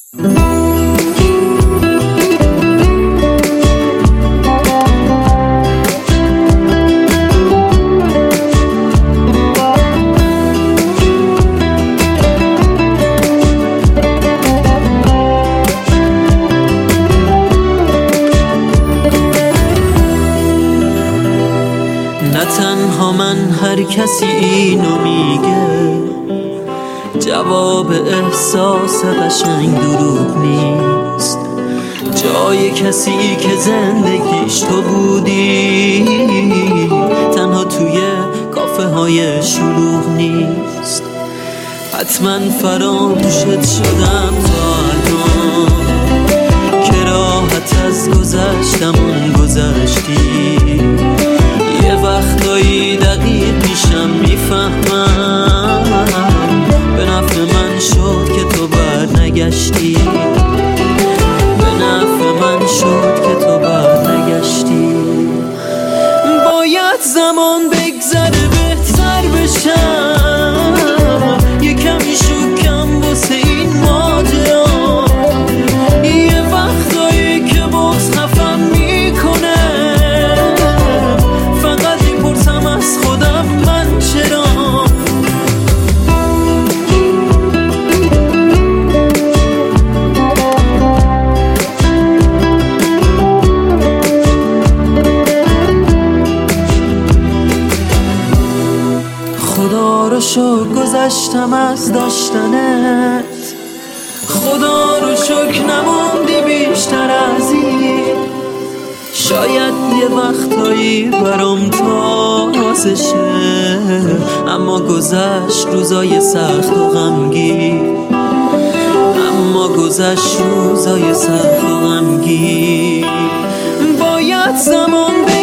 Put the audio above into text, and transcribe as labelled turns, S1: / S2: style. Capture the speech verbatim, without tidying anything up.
S1: نه تنها من، هر کسی اینو میگه، جواب احساس قشنگ دروغ نیست. جای کسی که زندگیش تو بودی تنها توی کافه های شلوغ نیست. حتما فراموشت شدم تا الان که راحت از گذشتمون گذشتی. یه وقتایی دقیق میشم میفهمم به نفع من شد که تو بر نگشتی. به نفع من شد که تو بر نگشتی. باید زمان بگذره بهتر بشم، یه کمی شکم واسه این ماجرا. یه وقتایی که بغض خفم میکنه، فقط میپرسم از خودم من چرا. خدا رو شکر گذشتم از داشتنت، خدا رو شکر نموندی بیشتر از این. شاید یه وقتایی برام تازه شه، اما گذشت روزای سخت و غمگین. اما گذشت روزای سخت و غمگین. باید زمان